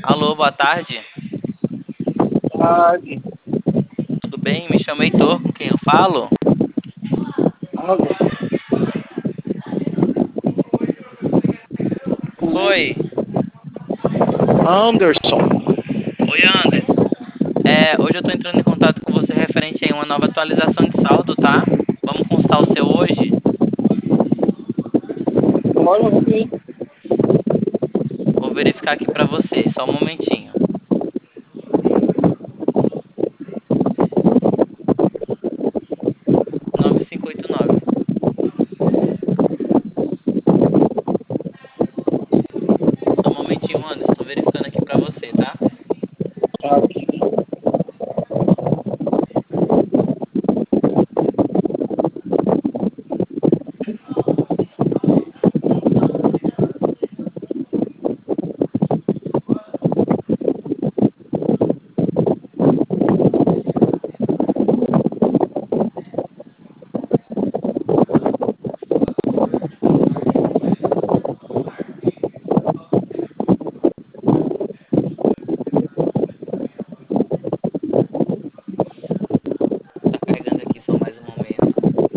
Alô, boa tarde. Tarde. Tudo bem? Me chamo Heitor, com quem eu falo? Anderson. Oi. Anderson. Oi, Anderson. Hoje eu tô entrando em contato com você referente a uma nova atualização de saldo, tá? Vamos constar o seu hoje? Olha aqui. Vou verificar aqui pra você, só um momentinho. Nove cinco oito nove. Só um momentinho, Anderson. Tô verificando aqui pra você, tá? Aqui. Tá carregando aqui só mais um momento.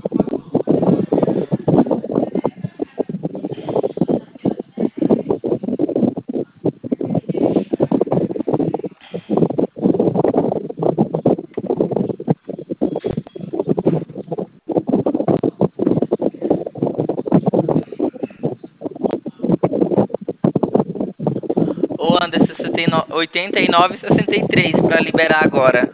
Ô, Anderson, você tem 89,63 pra liberar agora.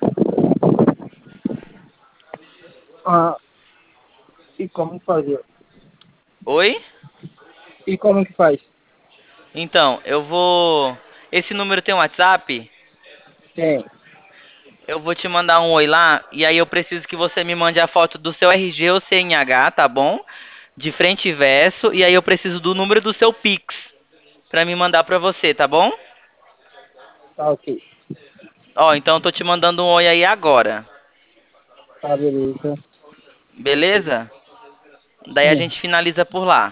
Ah, e como que fazia? Oi? E como que faz? Então, eu vou. Esse número tem um WhatsApp? Tem. Eu vou te mandar um oi lá e aí eu preciso que você me mande a foto do seu RG ou CNH, tá bom? De frente e verso. E aí eu preciso do número do seu Pix pra me mandar pra você, tá bom? Tá ok. Ó, então eu tô te mandando um oi aí agora. Tá, beleza. Beleza? Daí a Sim. gente finaliza por lá.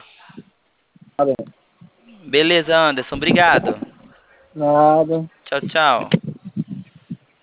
Tá bem. Beleza, Anderson. Obrigado. Nada. Tchau, tchau.